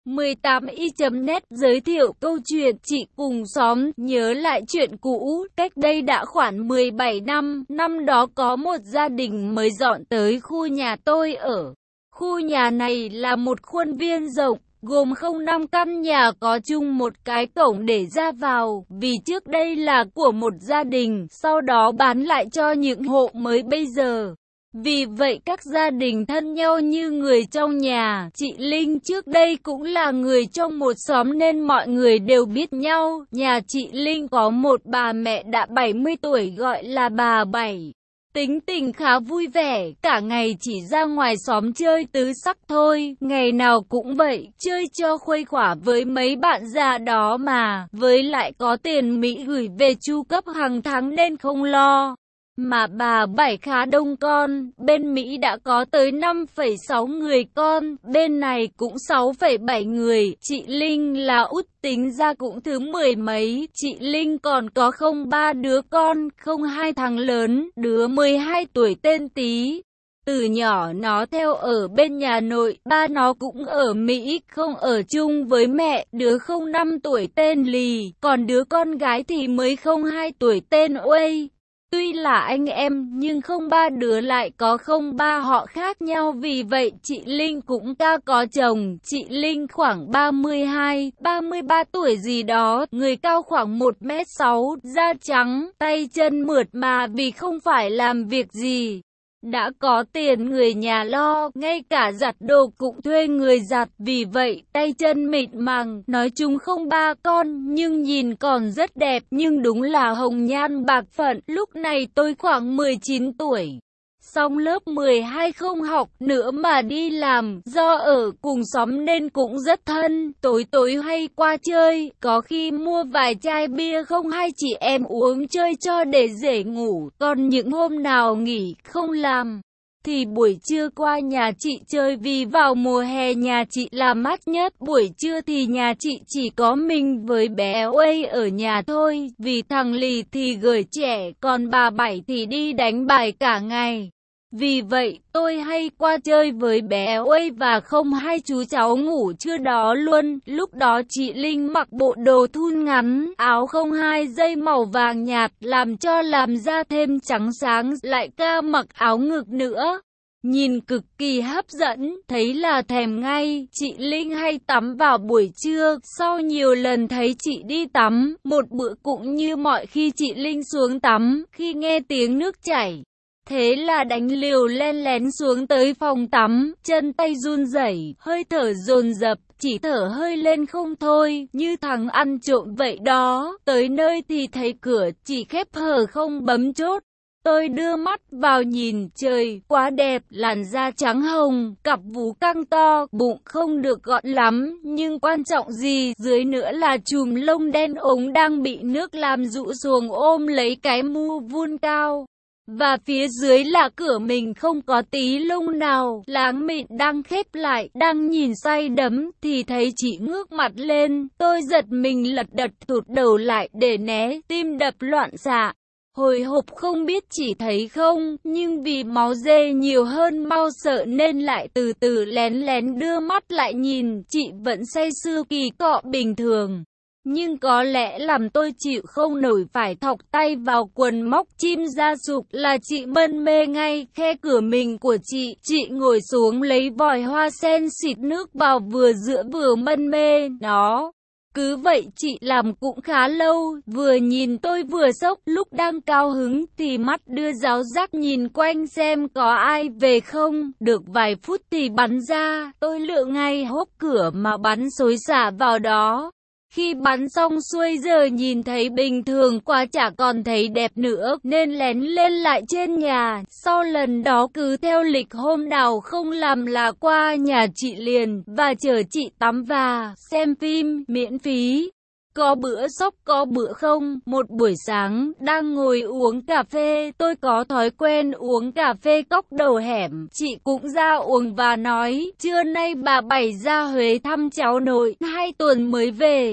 18i.net giới thiệu câu chuyện chị cùng xóm nhớ lại chuyện cũ. Cách đây đã khoảng 17 năm, năm đó có một gia đình mới dọn tới khu nhà tôi ở. Khu nhà này là một khuôn viên rộng, gồm 05 căn nhà có chung một cái cổng để ra vào, vì trước đây là của một gia đình, sau đó bán lại cho những hộ mới bây giờ. Vì vậy các gia đình thân nhau như người trong nhà. Chị Linh trước đây cũng là người trong một xóm nên mọi người đều biết nhau. Nhà chị Linh có một bà mẹ đã 70 tuổi gọi là bà Bảy. Tính tình khá vui vẻ, cả ngày chỉ ra ngoài xóm chơi tứ sắc thôi. Ngày nào cũng vậy, chơi cho khuây khỏa với mấy bạn già đó mà. Với lại có tiền Mỹ gửi về chu cấp hàng tháng nên không lo. Mà bà Bảy khá đông con, bên Mỹ đã có tới 5,6 người con, bên này cũng 6,7 người. Chị Linh là út tính ra cũng thứ 10 mấy. Chị Linh còn có 03 đứa con, 02 thằng lớn, đứa 12 tuổi tên Tí. Từ nhỏ nó theo ở bên nhà nội, ba nó cũng ở Mỹ, không ở chung với mẹ. Đứa 05 tuổi tên Lì, còn đứa con gái thì mới 02 tuổi tên Uây. Tuy là anh em, nhưng 03 đứa lại có 03 họ khác nhau, vì vậy chị Linh cũng có chồng. Chị Linh khoảng 32, 33 tuổi gì đó, người cao khoảng 1m6, da trắng, tay chân mượt mà vì không phải làm việc gì. Đã có tiền người nhà lo, ngay cả giặt đồ cũng thuê người giặt, vì vậy tay chân mịn màng. Nói chung không ba con, nhưng nhìn còn rất đẹp, nhưng đúng là hồng nhan bạc phận. Lúc này tôi khoảng 19 tuổi. Xong lớp 12 không học nữa mà đi làm, do ở cùng xóm nên cũng rất thân, tối hay qua chơi, có khi mua vài chai bia không hai chị em uống chơi cho để dễ ngủ, còn những hôm nào nghỉ không làm thì buổi trưa qua nhà chị chơi, vì vào mùa hè nhà chị là mát nhất. Buổi trưa thì nhà chị chỉ có mình với bé Uây ở nhà thôi, vì thằng Lì thì gửi trẻ, còn bà Bảy thì đi đánh bài cả ngày. Vì vậy, tôi hay qua chơi với bé Uây và không hai chú cháu ngủ trưa đó luôn. Lúc đó chị Linh mặc bộ đồ thun ngắn, áo 02 dây màu vàng nhạt, làm da thêm trắng sáng, lại mặc áo ngực nữa. Nhìn cực kỳ hấp dẫn, thấy là thèm ngay. Chị Linh hay tắm vào buổi trưa, sau nhiều lần thấy chị đi tắm, một bữa cũng như mọi khi chị Linh xuống tắm, khi nghe tiếng nước chảy. Thế là đánh liều len lén xuống tới phòng tắm, chân tay run rẩy, hơi thở dồn dập, chỉ thở hơi lên không thôi, như thằng ăn trộm vậy đó. Tới nơi thì thấy cửa chỉ khép hờ không bấm chốt. Tôi đưa mắt vào nhìn, trời, quá đẹp, làn da trắng hồng, cặp vú căng to, bụng không được gọn lắm, nhưng quan trọng gì, dưới nữa là chùm lông đen ống đang bị nước làm rũ xuống ôm lấy cái mu vun cao. Và phía dưới là cửa mình không có tí lông nào, láng mịn đang khép lại, đang nhìn say đắm, thì thấy chị ngước mặt lên. Tôi giật mình lật đật thụt đầu lại để né, tim đập loạn xạ. Hồi hộp không biết chị thấy không, nhưng vì máu dê nhiều hơn mau sợ nên lại từ từ lén lén đưa mắt lại nhìn. Chị vẫn say sưa kỳ cọ bình thường, nhưng có lẽ làm tôi chịu không nổi phải thọc tay vào quần móc chim ra sụp là chị mân mê ngay khe cửa mình của chị. Chị ngồi xuống lấy vòi hoa sen xịt nước vào vừa giữa vừa mân mê nó. Cứ vậy chị làm cũng khá lâu, vừa nhìn tôi vừa sốc. Lúc đang cao hứng thì mắt đưa giáo giác nhìn quanh xem có ai về không. Được vài phút thì bắn ra, tôi lựa ngay hốc cửa mà bắn xối xả vào đó. Khi bắn xong xuôi giờ nhìn thấy bình thường quá, chả còn thấy đẹp nữa nên lén lên lại trên nhà. Sau lần đó cứ theo lịch hôm nào không làm là qua nhà chị liền và chờ chị tắm và xem phim miễn phí. Có bữa sốc có bữa không. Một buổi sáng đang ngồi uống cà phê, tôi có thói quen uống cà phê cốc đầu hẻm. Chị cũng ra uống và nói, trưa nay bà Bảy ra Huế thăm cháu nội, 2 tuần mới về.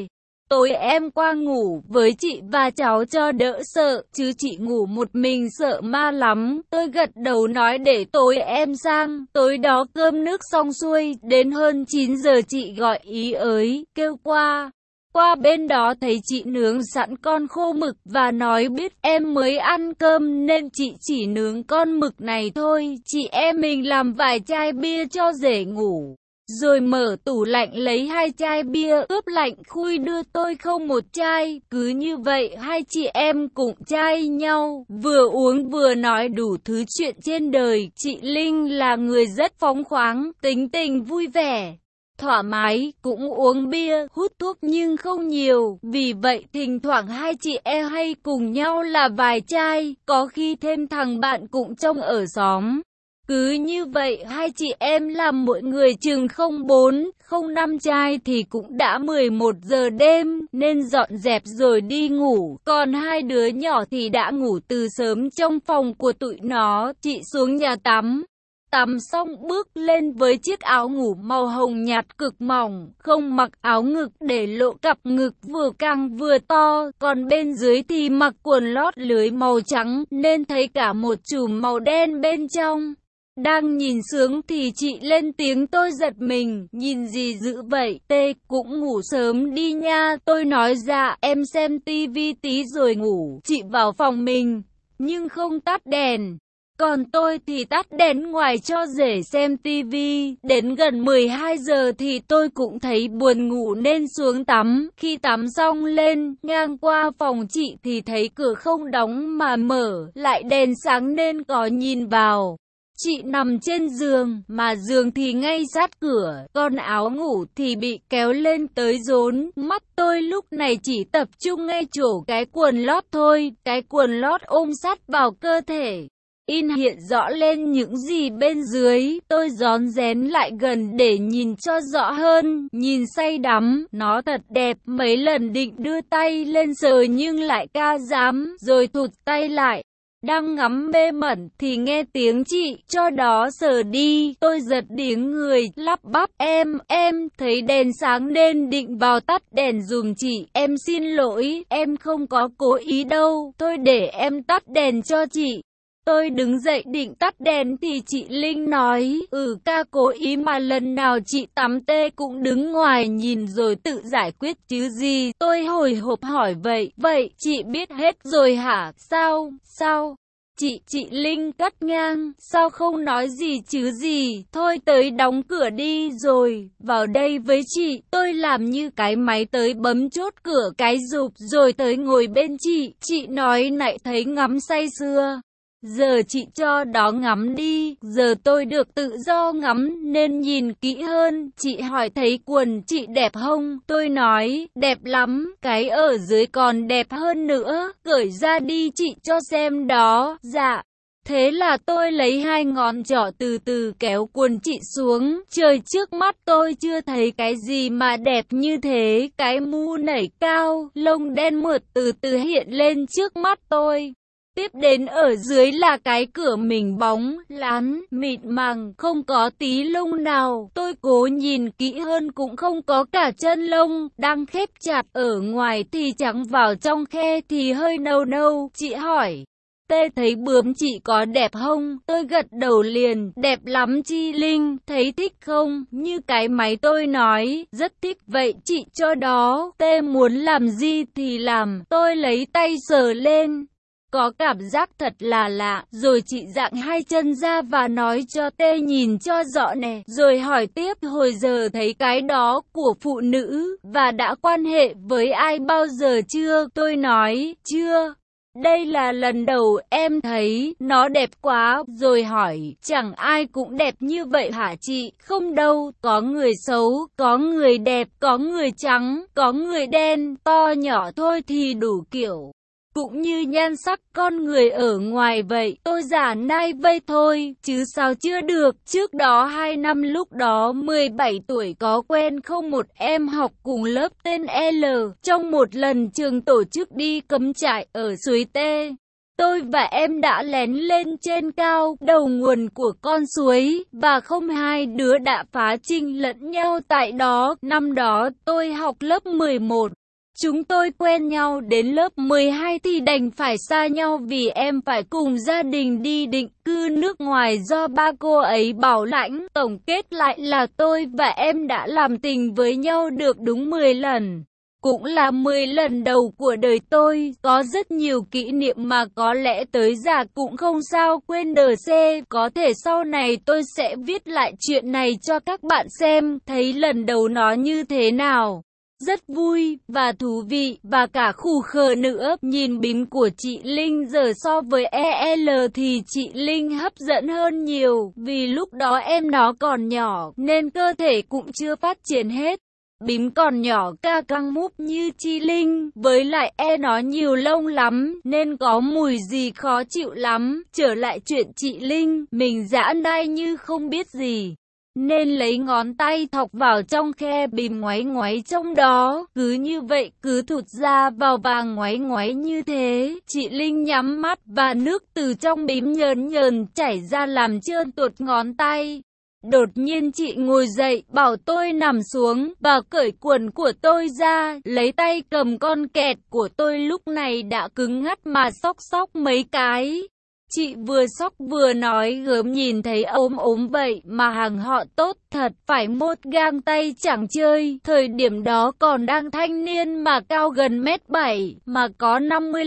Tối em qua ngủ với chị và cháu cho đỡ sợ, chứ chị ngủ một mình sợ ma lắm. Tôi gật đầu nói để tối em sang. Tối đó cơm nước xong xuôi, đến hơn 9 giờ chị gọi ý ới, kêu qua. Qua bên đó thấy chị nướng sẵn con khô mực và nói biết em mới ăn cơm nên chị chỉ nướng con mực này thôi. Chị em mình làm vài chai bia cho dễ ngủ. Rồi mở tủ lạnh lấy 2 chai bia ướp lạnh khui đưa tôi không một chai. Cứ như vậy hai chị em cùng chai nhau, vừa uống vừa nói đủ thứ chuyện trên đời. Chị Linh là người rất phóng khoáng, tính tình vui vẻ, thoải mái, cũng uống bia, hút thuốc nhưng không nhiều. Vì vậy thỉnh thoảng hai chị em hay cùng nhau là vài chai, có khi thêm thằng bạn cũng trông ở xóm. Cứ như vậy hai chị em làm mỗi người chừng 04, 05 chai thì cũng đã 11 giờ đêm nên dọn dẹp rồi đi ngủ. Còn hai đứa nhỏ thì đã ngủ từ sớm trong phòng của tụi nó. Chị xuống nhà tắm. Tắm xong bước lên với chiếc áo ngủ màu hồng nhạt cực mỏng, không mặc áo ngực để lộ cặp ngực vừa căng vừa to, còn bên dưới thì mặc quần lót lưới màu trắng nên thấy cả một chùm màu đen bên trong. Đang nhìn sướng thì chị lên tiếng tôi giật mình, nhìn gì dữ vậy, tê cũng ngủ sớm đi nha. Tôi nói dạ em xem tivi tí rồi ngủ. Chị vào phòng mình, nhưng không tắt đèn. Còn tôi thì tắt đèn ngoài cho dễ xem tivi. Đến gần 12 giờ thì tôi cũng thấy buồn ngủ nên xuống tắm. Khi tắm xong lên, ngang qua phòng chị thì thấy cửa không đóng mà mở, lại đèn sáng nên có nhìn vào. Chị nằm trên giường, mà giường thì ngay sát cửa, còn áo ngủ thì bị kéo lên tới rốn. Mắt tôi lúc này chỉ tập trung ngay chỗ cái quần lót thôi, cái quần lót ôm sát vào cơ thể. In hiện rõ lên những gì bên dưới. Tôi rón rén lại gần để nhìn cho rõ hơn, nhìn say đắm, nó thật đẹp. Mấy lần định đưa tay lên sờ nhưng lại ca dám, rồi thụt tay lại. Đang ngắm mê mẩn thì nghe tiếng chị, cho đó sờ đi. Tôi giật điếng người, lắp bắp em thấy đèn sáng nên định vào tắt đèn giùm chị. Em xin lỗi, em không có cố ý đâu, thôi để em tắt đèn cho chị. Tôi đứng dậy định tắt đèn thì chị Linh nói, ca cố ý mà lần nào chị tắm tê cũng đứng ngoài nhìn rồi tự giải quyết chứ gì. Tôi hồi hộp hỏi vậy chị biết hết rồi hả? Sao? Chị Linh cắt ngang, sao không nói gì chứ gì, thôi tới đóng cửa đi rồi, vào đây với chị. Tôi làm như cái máy tới bấm chốt cửa cái rụp rồi tới ngồi bên chị nói nãy thấy ngắm say sưa. Giờ chị cho đó ngắm đi, giờ tôi được tự do ngắm nên nhìn kỹ hơn. Chị hỏi thấy quần chị đẹp không? Tôi nói, đẹp lắm, cái ở dưới còn đẹp hơn nữa, cởi ra đi chị cho xem đó. Dạ. Thế là tôi lấy 2 ngón trỏ từ từ kéo quần chị xuống. Trời, trước mắt tôi chưa thấy cái gì mà đẹp như thế. Cái mu nảy cao, lông đen mượt từ từ hiện lên trước mắt tôi. Tiếp đến ở dưới là cái cửa mình bóng, lán, mịn màng, không có tí lông nào. Tôi cố nhìn kỹ hơn cũng không có cả chân lông, đang khép chặt ở ngoài thì trắng, vào trong khe thì hơi nâu nâu. Chị hỏi, tê thấy bướm chị có đẹp không? Tôi gật đầu liền, đẹp lắm chị Linh, thấy thích không? Như cái máy tôi nói, rất thích. Vậy chị cho đó, tê muốn làm gì thì làm. Tôi lấy tay sờ lên. Có cảm giác thật là lạ, rồi chị dạng 2 chân ra và nói cho tê nhìn cho rõ nè, rồi hỏi tiếp hồi giờ thấy cái đó của phụ nữ, và đã quan hệ với ai bao giờ chưa? Tôi nói, chưa. Đây là lần đầu em thấy, nó đẹp quá, rồi hỏi, chẳng ai cũng đẹp như vậy hả chị? Không đâu, có người xấu, có người đẹp, có người trắng, có người đen, to nhỏ thôi thì đủ kiểu. Cũng như nhan sắc con người ở ngoài vậy, tôi giả nai vây thôi, chứ sao chưa được. Trước đó 2 năm lúc đó 17 tuổi có quen không một em học cùng lớp tên L. Trong một lần trường tổ chức đi cắm trại ở suối Tê. Tôi và em đã lén lên trên cao, đầu nguồn của con suối, và không hai đứa đã phá trinh lẫn nhau tại đó. Năm đó tôi học lớp 11. Chúng tôi quen nhau đến lớp 12 thì đành phải xa nhau vì em phải cùng gia đình đi định cư nước ngoài do ba cô ấy bảo lãnh. Tổng kết lại là tôi và em đã làm tình với nhau được đúng 10 lần. Cũng là 10 lần đầu của đời tôi, có rất nhiều kỷ niệm mà có lẽ tới già cũng không sao quên đờ xê. Có thể sau này tôi sẽ viết lại chuyện này cho các bạn xem, thấy lần đầu nó như thế nào. Rất vui, và thú vị, và cả khù khờ nữa. Nhìn bím của chị Linh giờ so với EL thì chị Linh hấp dẫn hơn nhiều, vì lúc đó em nó còn nhỏ, nên cơ thể cũng chưa phát triển hết. Bím còn nhỏ ca căng múp như chị Linh, với lại nó nhiều lông lắm, nên có mùi gì khó chịu lắm. Trở lại chuyện chị Linh, mình giã nai như không biết gì, nên lấy ngón tay thọc vào trong khe bím ngoáy ngoáy trong đó, cứ như vậy cứ thụt ra vào và ngoáy ngoáy như thế. Chị Linh nhắm mắt và nước từ trong bím nhờn nhờn chảy ra làm trơn tuột ngón tay. Đột nhiên chị ngồi dậy, bảo tôi nằm xuống, và cởi quần của tôi ra, lấy tay cầm con kẹt của tôi lúc này đã cứng ngắt mà xóc xóc mấy cái. Chị vừa xóc vừa nói gớm nhìn thấy ốm ốm vậy mà hàng họ tốt thật, phải một gang tay chẳng chơi. Thời điểm đó còn đang thanh niên mà cao gần 1m7, mà có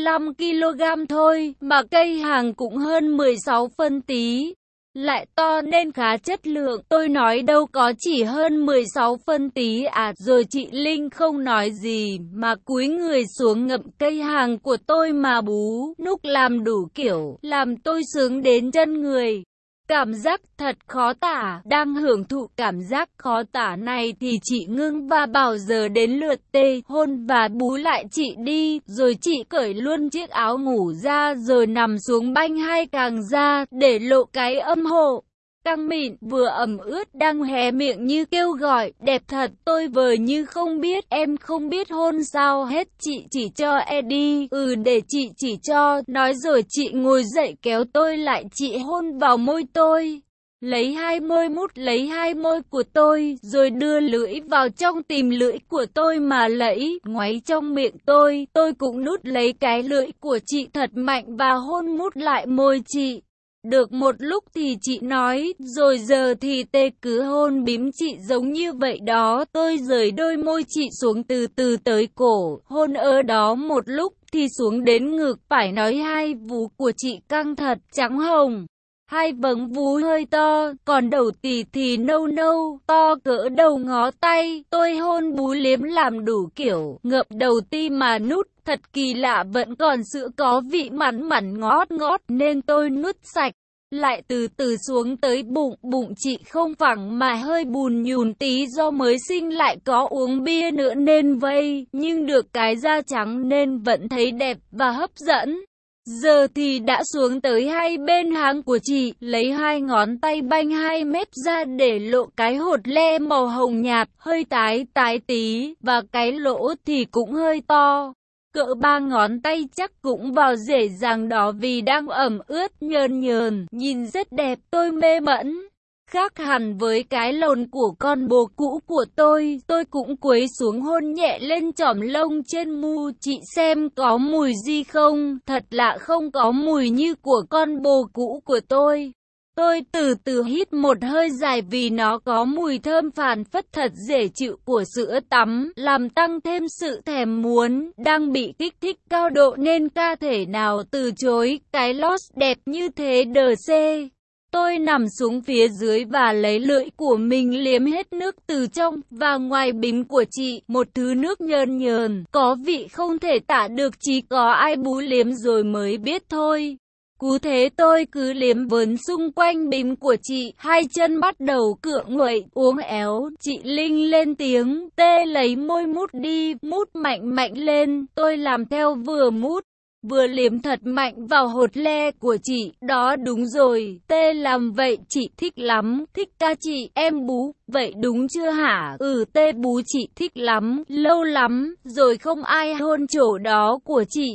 55kg thôi, mà cây hàng cũng hơn 16 phân tí. Lại to nên khá chất lượng, tôi nói đâu có chỉ hơn 16 phân tí à. Rồi chị Linh không nói gì mà cúi người xuống ngậm cây hàng của tôi mà bú núc làm đủ kiểu, làm tôi sướng đến chân người. Cảm giác thật khó tả. Đang hưởng thụ cảm giác khó tả này thì chị ngưng và bảo giờ đến lượt tê, hôn và bú lại chị đi. Rồi chị cởi luôn chiếc áo ngủ ra rồi nằm xuống banh hai càng ra để lộ cái âm hộ căng mịn vừa ẩm ướt đang hé miệng như kêu gọi. Đẹp thật. Tôi vờ như không biết. Em không biết hôn sao hết, chị chỉ cho đi. Để chị chỉ cho. Nói rồi chị ngồi dậy kéo tôi lại, chị hôn vào môi tôi. Lấy hai môi mút lấy hai môi của tôi, rồi đưa lưỡi vào trong tìm lưỡi của tôi mà lẫy, ngoáy trong miệng tôi cũng nút lấy cái lưỡi của chị thật mạnh và hôn mút lại môi chị. Được một lúc thì chị nói, rồi giờ thì tê cứ hôn bím chị giống như vậy đó. Tôi rời đôi môi chị xuống từ từ tới cổ, hôn ở đó một lúc thì xuống đến ngực. Phải nói hai vú của chị căng thật, trắng hồng. Hai vầng vú hơi to, còn đầu tì thì nâu nâu, to cỡ đầu ngó tay. Tôi hôn bú liếm làm đủ kiểu, ngậm đầu ti mà nút. Thật kỳ lạ, vẫn còn sữa có vị mặn mặn ngót ngót nên tôi nuốt sạch. Lại từ từ xuống tới bụng, bụng chị không phẳng mà hơi bùn nhùn tí do mới sinh lại có uống bia nữa nên vây, nhưng được cái da trắng nên vẫn thấy đẹp và hấp dẫn. Giờ thì đã xuống tới hai bên háng của chị, lấy hai ngón tay banh hai mép ra để lộ cái hột le màu hồng nhạt, hơi tái tí, và cái lỗ thì cũng hơi to. Cỡ 3 ngón tay chắc cũng vào dễ dàng đó vì đang ẩm ướt nhờn nhờn, nhìn rất đẹp, tôi mê mẩn. Khác hẳn với cái lồn của con bồ cũ của tôi cũng cúi xuống hôn nhẹ lên chỏm lông trên mu chị xem có mùi gì không, thật lạ không có mùi như của con bồ cũ của tôi. Tôi từ từ hít một hơi dài vì nó có mùi thơm phảng phất thật dễ chịu của sữa tắm, làm tăng thêm sự thèm muốn, đang bị kích thích cao độ nên ca thể nào từ chối, cái lót đẹp như thế đờ xê. Tôi nằm xuống phía dưới và lấy lưỡi của mình liếm hết nước từ trong và ngoài bím của chị, một thứ nước nhờn nhờn, có vị không thể tả được, chỉ có ai bú liếm rồi mới biết thôi. Cứ thế tôi cứ liếm vớn xung quanh bím của chị, hai chân bắt đầu cựa nguậy, uốn éo. Chị Linh lên tiếng, tê lấy môi mút đi, mút mạnh mạnh lên, tôi làm theo vừa mút, vừa liếm thật mạnh vào hột le của chị. Đó đúng rồi, tê làm vậy chị thích lắm, thích ca chị, em bú, vậy đúng chưa hả? Tê bú chị thích lắm, lâu lắm, rồi không ai hôn chỗ đó của chị.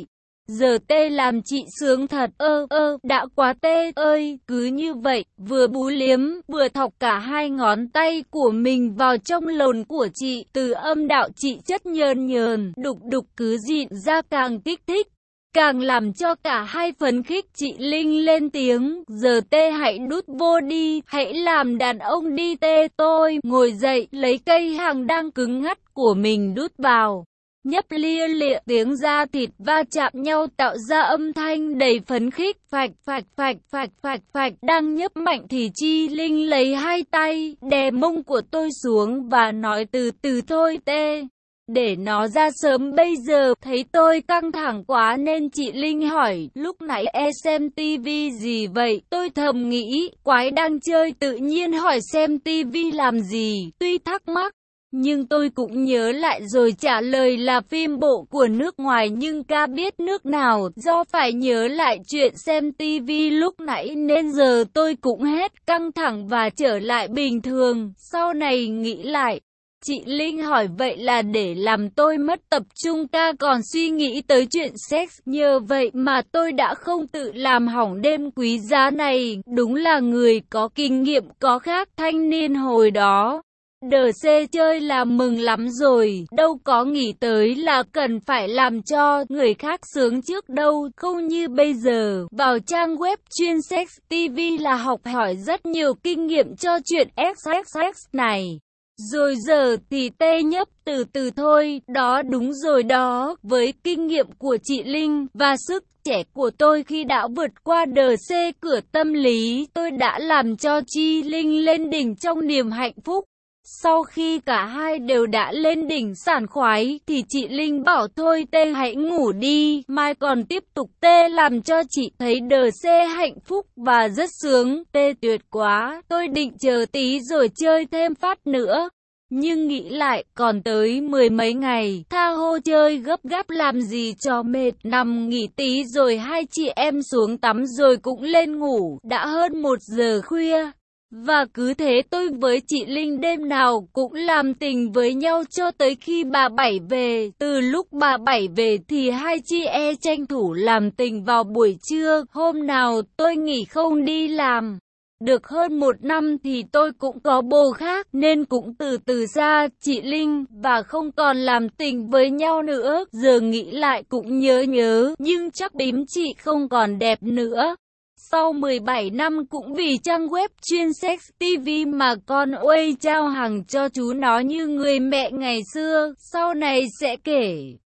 Giờ tê làm chị sướng thật, đã quá tê ơi, cứ như vậy, vừa bú liếm, vừa thọc cả hai ngón tay của mình vào trong lồn của chị, từ âm đạo chị chất nhờn nhờn, đục đục cứ dịn ra càng kích thích. Càng làm cho cả hai phấn khích. Chị Linh lên tiếng, giờ tê hãy đút vô đi, hãy làm đàn ông đi tê. Tôi ngồi dậy, lấy cây hàng đang cứng ngắt của mình đút vào. Nhấp lia lịa, tiếng da thịt va chạm nhau tạo ra âm thanh đầy phấn khích. Phạch phạch phạch phạch phạch phạch. Đang nhấp mạnh thì Chi Linh lấy hai tay đè mông của tôi xuống và nói từ từ thôi tê, để nó ra sớm bây giờ. Thấy tôi căng thẳng quá nên chị Linh hỏi, lúc nãy em xem tivi gì vậy? Tôi thầm nghĩ, quái đang chơi tự nhiên hỏi xem tivi làm gì. Tuy thắc mắc, nhưng tôi cũng nhớ lại rồi trả lời là phim bộ của nước ngoài nhưng ca biết nước nào. Do phải nhớ lại chuyện xem tivi lúc nãy nên giờ tôi cũng hết căng thẳng và trở lại bình thường. Sau này nghĩ lại, chị Linh hỏi vậy là để làm tôi mất tập trung, ca còn suy nghĩ tới chuyện sex. Nhờ vậy mà tôi đã không tự làm hỏng đêm quý giá này. Đúng là người có kinh nghiệm có khác. Thanh niên hồi đó đờ xê chơi là mừng lắm rồi, đâu có nghĩ tới là cần phải làm cho người khác sướng trước đâu. Không như bây giờ, vào trang web chuyên sex TV là học hỏi rất nhiều kinh nghiệm cho chuyện XXX này. Rồi giờ thì tê nhấp từ từ thôi, đó đúng rồi đó. Với kinh nghiệm của chị Linh và sức trẻ của tôi khi đã vượt qua đờ xê cửa tâm lý, tôi đã làm cho Chi Linh lên đỉnh trong niềm hạnh phúc. Sau khi cả hai đều đã lên đỉnh sảng khoái thì chị Linh bảo thôi tê hãy ngủ đi, mai còn tiếp tục tê làm cho chị thấy đờ xê hạnh phúc và rất sướng. Tê tuyệt quá, tôi định chờ tí rồi chơi thêm phát nữa. Nhưng nghĩ lại, còn tới 10 mấy ngày, tha hồ chơi gấp gáp làm gì cho mệt, nằm nghỉ tí rồi hai chị em xuống tắm rồi cũng lên ngủ, đã hơn 1 giờ khuya. Và cứ thế tôi với chị Linh đêm nào cũng làm tình với nhau cho tới khi bà Bảy về. Từ lúc bà Bảy về thì hai chị tranh thủ làm tình vào buổi trưa. Hôm nào tôi nghỉ không đi làm được hơn 1 năm thì tôi cũng có bồ khác nên cũng từ từ xa chị Linh và không còn làm tình với nhau nữa. Giờ nghĩ lại cũng nhớ nhưng chắc bím chị không còn đẹp nữa. Sau 17 năm cũng vì trang web chuyên sex TV mà con Uây trao hàng cho chú nó như người mẹ ngày xưa, sau này sẽ kể.